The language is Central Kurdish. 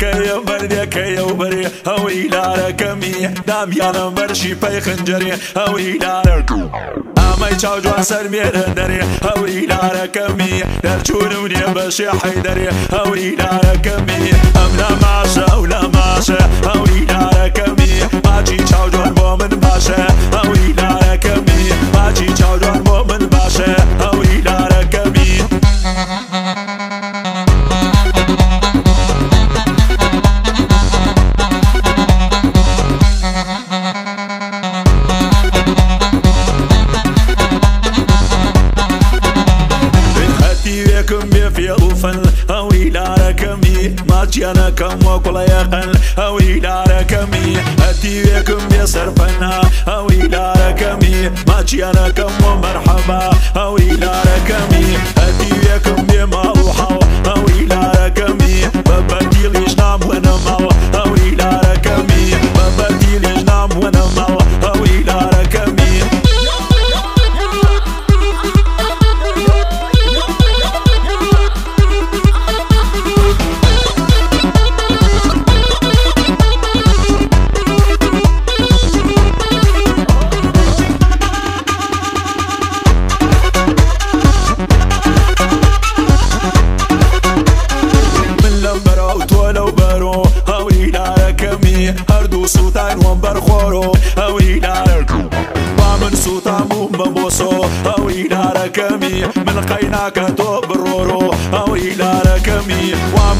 كي بردي كي وبري او الى كمي دام يانا برشي باي خنجري او الى امي چاو جوان سر مير دري او الى كمي درچونوني بشي حيدري او الى كمي املا ماشا ولا ماشا او الى كمي ماجي چاو جوان بومن باشا او الى كمي ماجي چاو جوان بومن باشا او الى كمي في الفن او الى ركمي ماشي انا كم وكل يقل او الى ركمي اتيكم بصرفنا او الى ركمي ماشي انا كم ومرحبا او الى ركمي اتيكم بموحى او الى ركمي ببدي ليش نام وانا مو او الى ركمي ببدي ليش نام وانا مو او الى ركمي هردو سوتاين ومبر خورو او الى ومن سوتا بوسو او الى ركمي من قيناك تو برورو او الى ركمي